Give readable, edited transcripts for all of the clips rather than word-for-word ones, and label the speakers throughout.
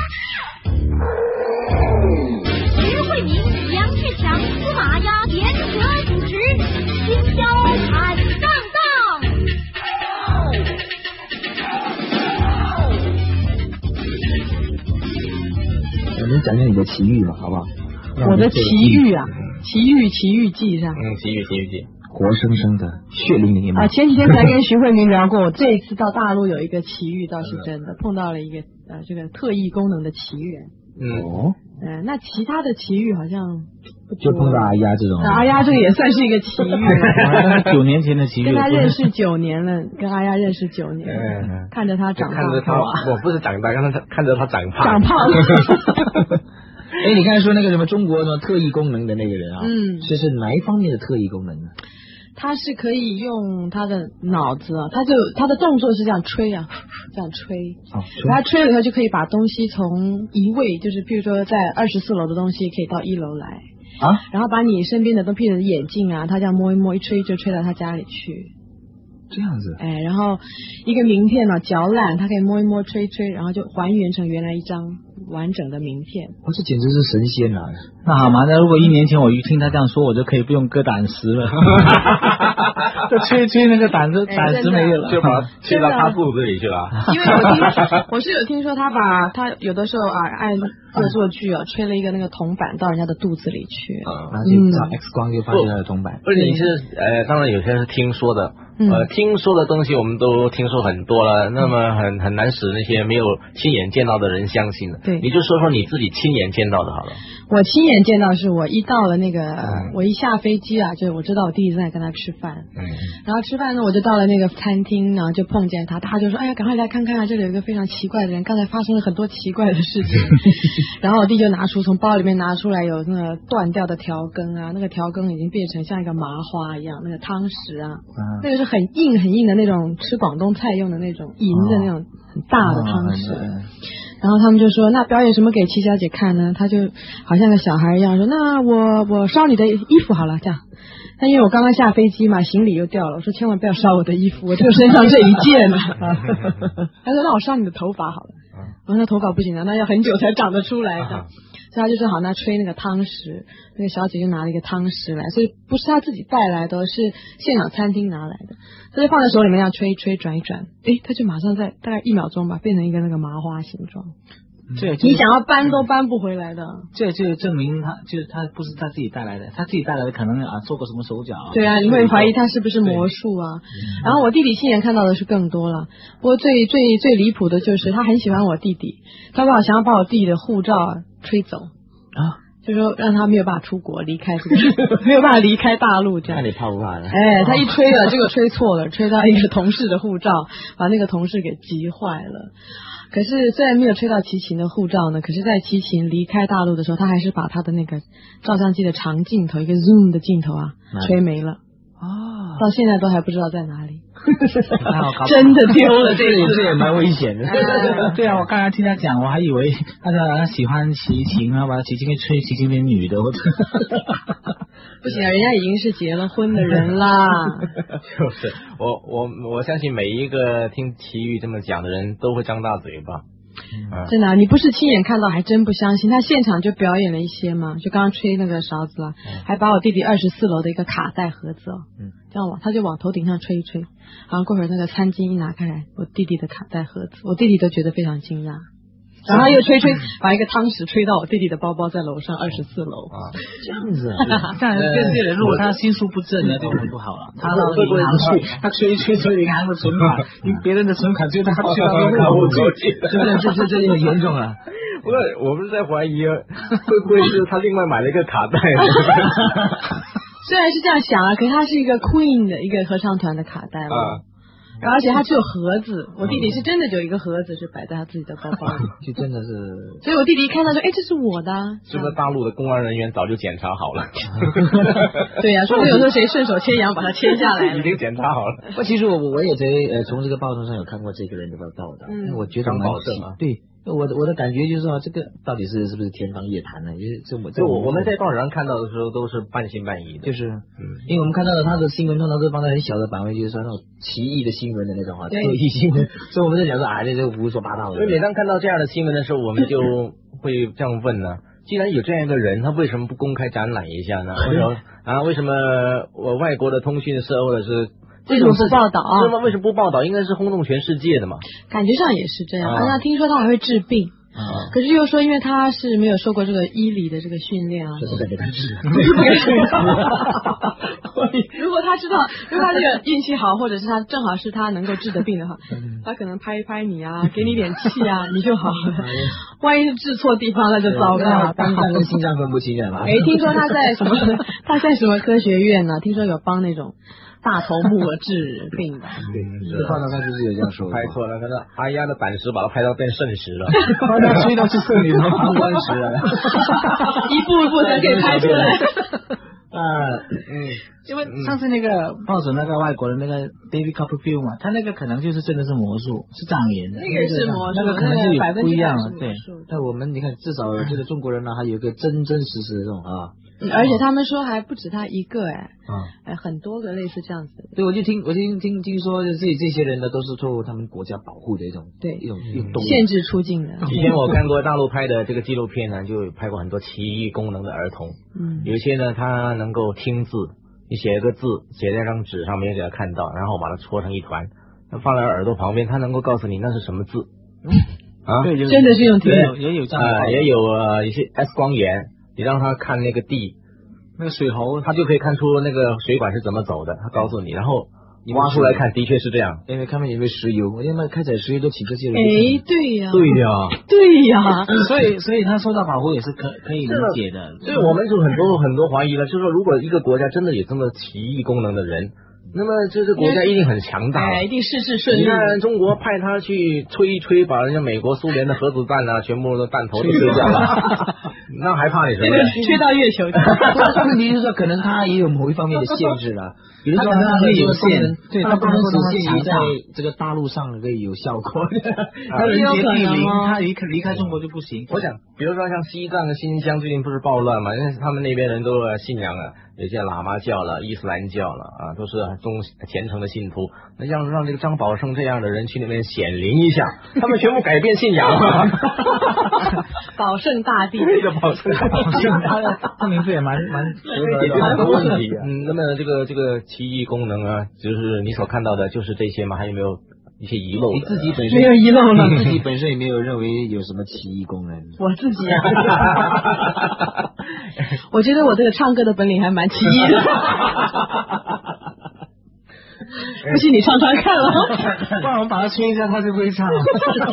Speaker 1: 徐慧明、杨志强、司马鸭联合主持，今宵坦荡荡。
Speaker 2: 你讲讲你的奇遇嘛，好不好？
Speaker 3: 我的奇遇啊，奇遇记上。
Speaker 4: 奇遇记。
Speaker 2: 活生生的血淋淋
Speaker 3: 啊！前几天才跟徐慧明聊过，我这一次到大陆有一个奇遇，倒是真的碰到了一个这个特异功能的奇缘。那其他的奇遇好像
Speaker 2: 就碰到阿丫这种。
Speaker 3: 阿丫这个也算是一个奇遇
Speaker 5: ，9年前的奇遇，
Speaker 3: 跟他认识9年了，跟阿丫认识9年，看着他长大，
Speaker 4: 看着他，我不是长大，看着他长胖，
Speaker 3: 长胖了。
Speaker 2: 哎，你刚才说那个什么中国的特异功能的那个人啊，这是哪一方面的特异功能呢？
Speaker 3: 他是可以用他的脑子啊，他的动作是这样吹啊，这样吹，他吹了以后就可以把东西从一位，就是譬如说在24楼的东西可以到1楼来啊，然后把你身边的都譬如眼镜啊，他这样摸一摸，一吹就吹到他家里去。
Speaker 2: 这样子，
Speaker 3: 然后一个名片呢，嚼烂，它可以摸一摸、吹吹，然后就还原成原来一张完整的名片。
Speaker 2: 这简直是神仙啊！
Speaker 5: 那好嘛，那如果1年前我一听他这样说，我就可以不用割胆石了，就吹那个胆石没有了，
Speaker 4: 就把它吹到他肚子里去了。
Speaker 3: 因为我是有听说他把他有的时候按恶作剧啊，吹了一个那个铜板到人家的肚子里去，
Speaker 2: 然后就照 X 光就发现他的铜板。
Speaker 4: 而且你是当然有些是听说的。听说的东西我们都听说很多了，那么很难使那些没有亲眼见到的人相信的。
Speaker 3: 对，
Speaker 4: 你就说说你自己亲眼见到的好了。
Speaker 3: 我亲眼见到是我一到了那个，我一下飞机啊，就我知道我弟弟在跟他吃饭，然后吃饭呢，我就到了那个餐厅，然后就碰见他，他就说：“哎呀，赶快来看看啊，这里有一个非常奇怪的人，刚才发生了很多奇怪的事情。”然后我弟就从包里面拿出来有那个断掉的调羹啊，那个调羹已经变成像一个麻花一样，那个汤匙啊，那个是很硬的那种吃广东菜用的那种银的那种很大的汤匙。然后他们就说：“那表演什么给齐小姐看呢？”他就好像个小孩一样说：“那我烧你的衣服好了。”这样，但因为我刚刚下飞机嘛，行李又掉了，我说千万不要烧我的衣服，我就身上这一件了。他说：“那我烧你的头发好了。”我说：“那头发不行啊，那要很久才长得出来的。”所以他就说好，那吹那个汤匙，那个小姐就拿了一个汤匙来，所以不是他自己带来的，是现场餐厅拿来的，他就放在手里面要吹吹转一转，他就马上在大概1秒钟吧，变成一个那个麻花形状。你想要搬都搬不回来的。
Speaker 5: 这就证明他不是他自己带来的，他自己带来的可能做过什么手脚。
Speaker 3: 对啊，你会怀疑他是不是魔术啊？然后我弟弟亲眼看到的是更多了，不过最离谱的就是他很喜欢我弟弟，他想要把我弟弟的护照吹走啊，就说让他没有办法出国离开没有办法离开大陆这样。
Speaker 2: 那你怕不怕呢？
Speaker 3: 他一吹了，结果吹错了，吹到一个同事的护照，把那个同事给急坏了。可是虽然没有吹到齐秦的护照呢，可是在齐秦离开大陆的时候，他还是把他的那个照相机的长镜头，一个 zoom 的镜头吹没了。到现在都还不知道在哪里。真的丢了，这
Speaker 2: 也蛮危险的。
Speaker 5: 对啊，我刚才听他讲，我还以为他喜欢齐秦啊，把齐秦给吹，齐秦变女的，或者
Speaker 3: 不行啊，人家已经是结了婚的人啦。
Speaker 4: 就是我相信每一个听齐豫这么讲的人都会张大嘴巴。
Speaker 3: 真的你不是亲眼看到还真不相信，他现场就表演了一些嘛，就刚刚吹那个勺子了，还把我弟弟24楼的一个卡带盒子这样他就往头顶上吹一吹，然后过会儿那个餐巾一拿开来，我弟弟的卡带盒子，我弟弟都觉得非常惊讶。然后他又吹，把一个汤匙吹到我弟弟的包包，在楼上24楼
Speaker 2: 这样子
Speaker 5: 这样对，如果他心术不正，那就很不好了。他到银行去，他吹银行的存款，别人的存款追他去到户口去，
Speaker 2: 这就很严重了。
Speaker 4: 不是，我们是在怀疑会不会是他另外买了一个卡带。
Speaker 3: 虽然是这样想可是他是一个 Queen 的一个合唱团的卡带而且他只有盒子，我弟弟是真的有一个盒子是摆在他自己的包包里，
Speaker 2: 就真的是。
Speaker 3: 所以我弟弟一看到说，这是我的。
Speaker 4: 是不是大陆的公安人员早就检查好了？
Speaker 3: 对呀，说不定有时候谁顺手牵羊把他牵下来，
Speaker 4: 已经检查好了。
Speaker 2: 其实我也从这个报道上有看过这个人的报道，我觉得蛮对， 我的感觉就是说，这个到底是不是天方夜谭呢？就是
Speaker 4: 我们在报纸上看到的时候都是半信半疑的，
Speaker 2: 就是因为我们看到的他的新闻通常是放在很小的版位，就是说那种奇异的新闻的那种特异新闻，所以我们在讲说这胡说八道的。
Speaker 4: 所以每当看到这样的新闻的时候，我们就会这样问呢：既然有这样一个人，他为什么不公开展览一下呢？为什么我外国的通讯社或者是
Speaker 3: 为什么不报道啊？
Speaker 4: 为什么不报道？应该是轰动全世界的嘛。感
Speaker 3: 觉上也是这样。那听说他还会治病，可是又说因为他是没有受过这个医理的这个训练啊，
Speaker 2: 不敢给他治。
Speaker 3: 如果他知道，如果他这个运气好，或者是他正好是他能够治的病的话，他可能拍一拍你啊，给你点气啊，你就好了。万一是治错地方，那就糟糕了。
Speaker 2: 肝脏跟心脏分不清的嘛。
Speaker 3: 听说他在什么科学院呢？听说有帮那种大头目治病的。
Speaker 2: 对，看到他就是有这样说。
Speaker 4: 拍错了，看到阿丫的胆石把他拍到变肾石了，
Speaker 2: 把他吹到去肾里头当官石了，
Speaker 3: 一步一步才可以拍出来。
Speaker 5: 因为上次那个报纸那个外国的那个 David Copperfield 嘛，他那个可能就是真的是魔术，是障眼的，
Speaker 3: 那个是魔术，
Speaker 5: 那个可能是有不一样的。对，
Speaker 2: 那我们你看，至少这个中国人呢，还有一个真实的这种
Speaker 3: 而且他们说还不止他一个很多个类似这样子。
Speaker 2: 对，我听说这些人呢，都是受他们国家保护的一种
Speaker 3: 限制出境的。
Speaker 4: 以前我看过大陆拍的这个纪录片呢，就拍过很多奇异功能的儿童。有一些呢，他能够听字，你写一个字写在张纸上没有给他看到，然后把它搓成一团，放在耳朵旁边，他能够告诉你那是什么字。
Speaker 5: 对，
Speaker 3: 真的是用听
Speaker 5: 也有这样
Speaker 4: 也有一些 X 光眼。你让他看那个地，
Speaker 5: 那个水喉，
Speaker 4: 他就可以看出那个水管是怎么走的，他告诉你，然后你挖出来看，的确是这样。
Speaker 2: 因为看看有没有石油，我因为开采石油都请这些人。
Speaker 3: 对呀，
Speaker 5: 所以他受到保护也是可以理解的。
Speaker 4: 所以我们就很多怀疑了，就是说如果一个国家真的有这么奇异功能的人，那么这个国家一定很强大，
Speaker 3: 一定事事顺利。
Speaker 4: 你看中国派他去吹一吹，把人家美国苏联的核子弹啊，全部的弹头都吹掉了，那还怕你什么？
Speaker 3: 吹到月球去。
Speaker 2: 问题是说，可能他也有某一方面的限制了，比如说
Speaker 5: 他可以有限，
Speaker 2: 对，他不能只限于在这个大陆上可以有效果。
Speaker 5: 他人杰地灵，他离开中国就不行。
Speaker 4: 我想，比如说像西藏、新疆最近不是暴乱嘛，因为他们那边人都信仰了，有些喇嘛教了、伊斯兰教了都是虔诚的信徒。那让这个张宝胜这样的人去那边显灵一下，他们全部改变信仰了。
Speaker 3: 宝胜大帝，
Speaker 4: 这个宝胜大帝，
Speaker 5: 他名字也蛮
Speaker 4: 解决很多问题。那么这个奇异功能啊，就是你所看到的，就是这些吗？还有没有一些遗漏？
Speaker 2: 你自己本身
Speaker 3: 没有遗漏了，
Speaker 2: 你自己本身也没有认为有什么奇异功能。
Speaker 3: 我自己我觉得我这个唱歌的本领还蛮奇异的。不信你唱唱看了，
Speaker 5: 不然我们把它吹一下，他就不会唱了。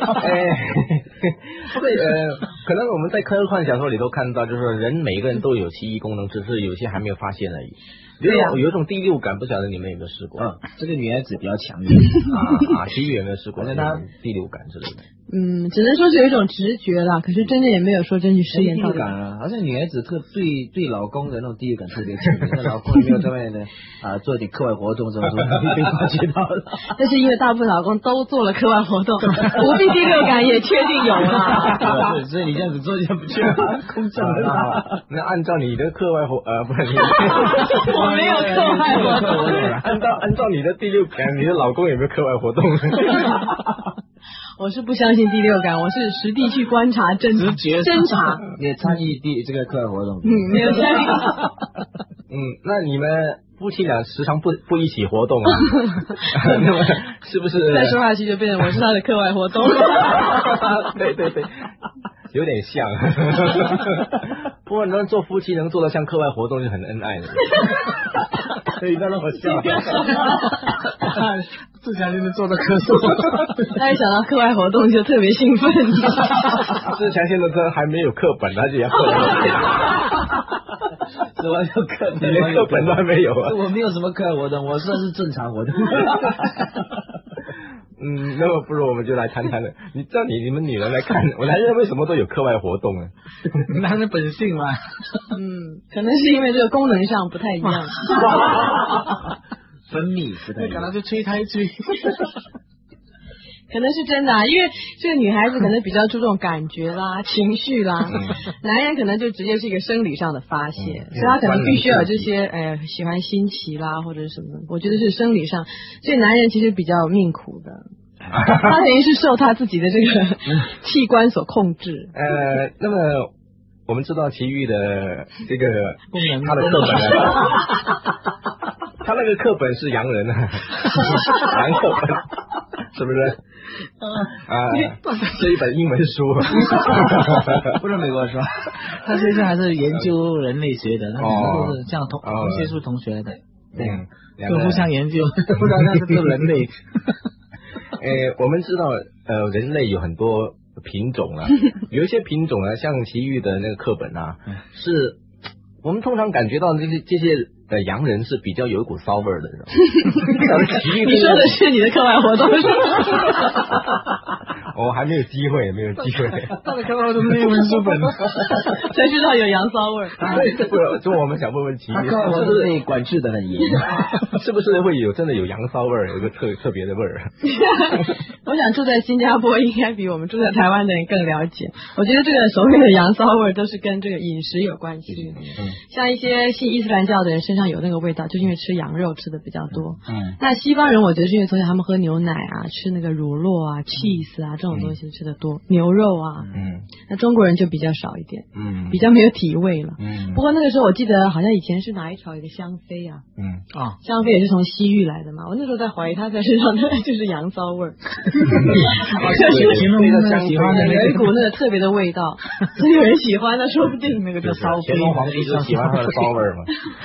Speaker 4: 可能我们在科幻小说里头看到，就是说人每一个人都有奇异功能，只是有些还没有发现而已。有一种第六感，不晓得你们有没有试过？
Speaker 2: 这个女孩子比较强烈
Speaker 4: 其余有没有试过？那她第六感之类的。
Speaker 3: 只能说是有一种直觉啦，可是真的也没有说真去实验到。
Speaker 2: 第六感啊，好像女孩子对老公的那种第六感特别强，那老公有没有在外面做点课外活动，这种被发觉到了。
Speaker 3: 但是因为大部分老公都做了课外活动，无必第六感也确定有了。
Speaker 2: 所以你这样子做就不确公正
Speaker 4: 了。那按照你的课外不是你，
Speaker 3: 我没有课外活动。
Speaker 4: 按照你的第六感，你的老公有没有课外活动？
Speaker 3: 我是不相信第六感，我是实地去观察侦查，
Speaker 2: 也参与这个课外活动。
Speaker 3: 没有参与。
Speaker 4: 那你们夫妻俩时常不一起活动啊？那么是不是？
Speaker 3: 再说下去就变成我是他的课外活动。
Speaker 4: 对，有点像。不过能做夫妻能做得像课外活动就很恩爱了。所以不要那么笑。
Speaker 5: 志强现在做的咳嗽，
Speaker 3: 他一想到课外活动就特别兴奋。
Speaker 4: 志强现在这还没有课本，他就要课本。
Speaker 2: 什么叫课本？
Speaker 4: 连课本都还没有啊！
Speaker 2: 我没有什么课外活动，我算是正常活动。
Speaker 4: 那么不如我们就来谈谈了。你知道你们女人来看，我男人为什么都有课外活动呢？
Speaker 5: 男人本性嘛。
Speaker 3: 可能是因为这个功能上不太一样。
Speaker 2: 分泌不太一样。
Speaker 5: 可能就催胎催。
Speaker 3: 可能是真的啊，因为这个女孩子可能比较注重感觉啦、情绪啦，男人可能就直接是一个生理上的发泄，所以他可能必须要有这些喜欢新奇啦或者是什么，我觉得是生理上，所以男人其实比较命苦的。他等于是受他自己的这个器官所控制。
Speaker 4: 那么我们知道奇遇的这个他的课本呢，他那个课本是洋人啊，洋课本是不是？是一本英文书，
Speaker 5: 不是美国书，他其实还是研究人类学的，那都是这样同接触同学的，对，就互相研究，不知道那是个人类。
Speaker 4: 我们知道人类有很多品种啊，有一些品种啊，像奇遇的那个课本啊，是我们通常感觉到这些洋人是比较有一股骚味的，
Speaker 3: 你说的是你的课外活动是吗？
Speaker 4: 我还没有机会，
Speaker 5: 他的课外活动没有文书本，
Speaker 3: 才知道有洋骚味。
Speaker 4: 就我们想问问奇遇，
Speaker 2: 是不是被管制的很严？
Speaker 4: 是不是会真的有洋骚味，有一个特别的味儿？
Speaker 3: 我想住在新加坡应该比我们住在台湾的人更了解。我觉得这个所谓的洋骚味都是跟这个饮食有关系。像一些信伊斯兰教的人身上有那个味道，就是因为吃羊肉吃的比较多。那西方人我觉得是因为从小他们喝牛奶啊，吃那个乳酪啊、cheese 啊这种东西吃的多，牛肉啊。那中国人就比较少一点，比较没有体味了。不过那个时候我记得好像以前是哪一朝一个香妃啊，香妃也是从西域来的嘛，我那时候在怀疑她在身上就是羊骚味儿。
Speaker 5: 喜欢的
Speaker 3: 有一股那个特别的味道，所以有人喜欢，那说不定那个叫骚妃。
Speaker 4: 乾隆皇帝就喜欢他的骚味嘛，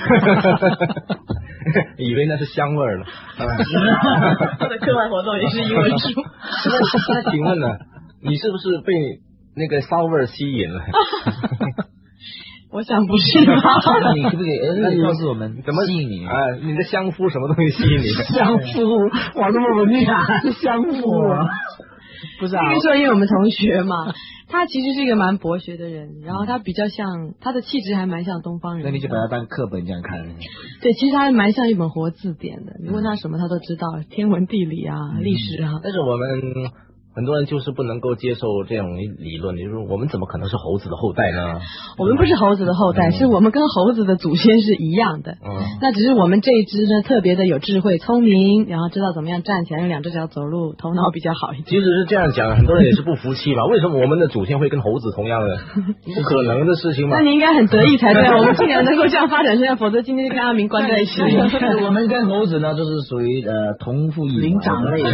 Speaker 4: 以为那是香味了。
Speaker 3: 他的课外活动也是英文书。
Speaker 4: 那请问呢，你是不是被那个骚味吸引了？
Speaker 3: 我想不是吧？
Speaker 2: 那你可不可以告诉我们怎么吸引你？
Speaker 4: 你的香夫什么东西吸引你？
Speaker 5: 香夫，哇，这么文艺啊！香夫，不是啊？
Speaker 3: 跟你说，因为我们同学嘛，他其实是一个蛮博学的人，然后他比较像，他的气质还蛮像东方人。
Speaker 2: 那你就把他当课本这样看。
Speaker 3: 对，其实他还蛮像一本活字典的，你问他什么他都知道，天文地理啊、历史啊。
Speaker 4: 但是我们很多人就是不能够接受这种理论，就是我们怎么可能是猴子的后代呢？
Speaker 3: 我们不是猴子的后代，是我们跟猴子的祖先是一样的。那只是我们这一只呢特别的有智慧、聪明，然后知道怎么样站起来，用两只脚走路，头脑比较好一点。
Speaker 4: 其实是这样讲，很多人也是不服气嘛。为什么我们的祖先会跟猴子同样的？不可能的事情嘛。
Speaker 3: 那你应该很得意才对啊！我们竟然能够这样发展下来，否则今天就跟阿明关在一起。
Speaker 2: 我们跟猴子呢，就是属于同父异母
Speaker 5: 长类。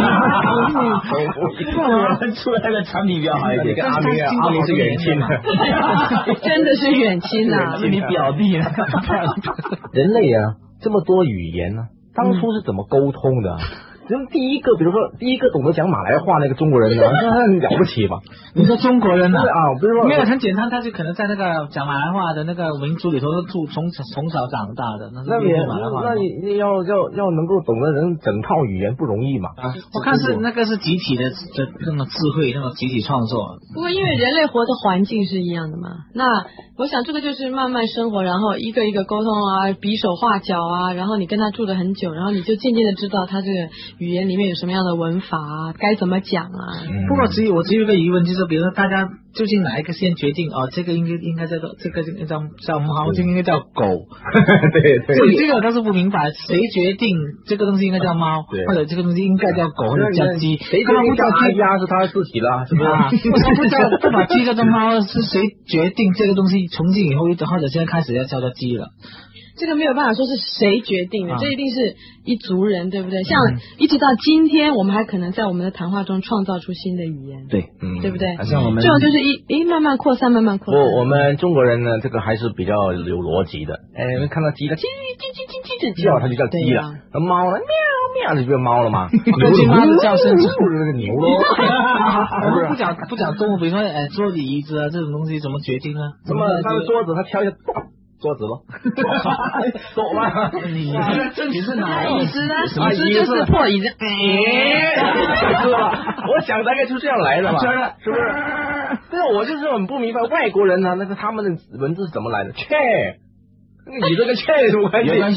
Speaker 2: 出来的产品比较好一点。
Speaker 4: 阿明是远亲啊，
Speaker 3: 真的是远亲啊，
Speaker 2: 是你表弟啊。
Speaker 4: 人类啊，这么多语言呢，当初是怎么沟通的？第一个懂得讲马来话那个中国人呢，那很了不起吧？
Speaker 5: 你说中国人啊？
Speaker 4: 不是说
Speaker 5: 没有很简单，他就可能在那个讲马来话的那个民族里头从小长大的，那是马来话。
Speaker 4: 那你要能够懂得人整套语言不容易嘛？
Speaker 5: 我看是那个是集体的那种智慧，那种集体创作。
Speaker 3: 不过因为人类活的环境是一样的嘛，那我想这个就是慢慢生活，然后一个一个沟通啊，比手画脚啊，然后你跟他住了很久，然后你就渐渐的知道他这个语言里面有什么样的文法啊，该怎么讲啊。
Speaker 5: 不过我只有一个疑问，就是比如说大家究竟哪一个先决定这个应该叫做这个叫猫，这个应该叫狗。
Speaker 4: 对，
Speaker 5: 这个我倒是不明白，谁决定这个东西应该叫猫，或者这个东西应该叫狗或者叫鸡？
Speaker 4: 谁决定叫鸡鸭是他自己啦，是不是？
Speaker 5: 不把鸡叫做猫，是谁决定这个东西从今以后或者现在开始要叫做鸡了？
Speaker 3: 这个没有办法说是谁决定的，这一定是一族人，对不对？像一直到今天，我们还可能在我们的谈话中创造出新的语言，
Speaker 2: 对，
Speaker 3: 对不对？
Speaker 2: 像我们
Speaker 3: 这种就是慢慢扩散，慢慢扩散。
Speaker 4: 我们中国人呢，这个还是比较有逻辑的。看到鸡了，叽叫，它就叫鸡了；猫了，喵，它就叫猫了嘛。
Speaker 5: 牛猫的叫声
Speaker 4: 就是那个牛咯。
Speaker 5: 我们不讲动物，比如说桌子、椅子啊这种东西怎么决定呢？
Speaker 4: 怎么他的桌子，他敲一下桌子咯，走吧。
Speaker 5: 你是哪
Speaker 3: 椅子呢？椅子就是破椅子，
Speaker 4: 是吧？我想大概就这样来的嘛，是不是？但是我就是很不明白外国人呢，那个他们的文字是怎么来的？切，那个椅子跟切有什么关系？
Speaker 2: 有关系啊。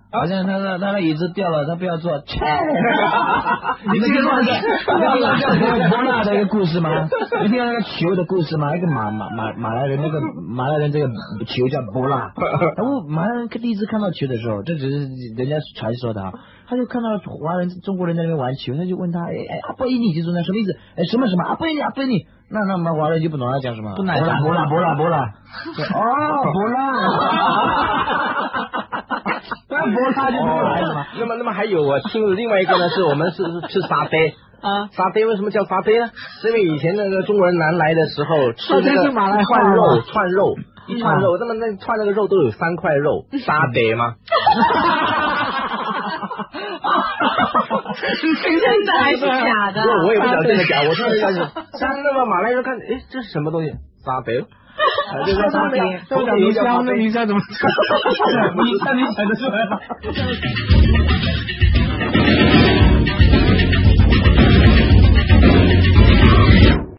Speaker 5: 好像他的椅子掉了，他不要坐。切！你们听过那个波拉的一个故事吗？你听过那个球的故事吗？一个马来人，这个球叫波拉。然后马来人第一次看到球的时候，这只是人家传说的啊。他就看到中国人在那边玩球，他就问他，阿贝尼就是那什么意思？什么阿贝尼？那么华人就不懂他讲什么，不难讲。波拉。波拉。波拉就波拉是吗？
Speaker 4: 那么还有我听的另外一个呢，是我们是吃沙爹。沙爹为什么叫沙爹呢？是因为以前那个中国人南来的时候吃那个串肉，一串肉，那么那串那个肉都有3块肉，沙爹吗？
Speaker 3: 真的还是假的？
Speaker 4: 我也不晓得真的假，我突然相信。那么马来人看，这是什么东西？沙爹。就说沙爹，
Speaker 5: 你想怎么？你想得出来吗？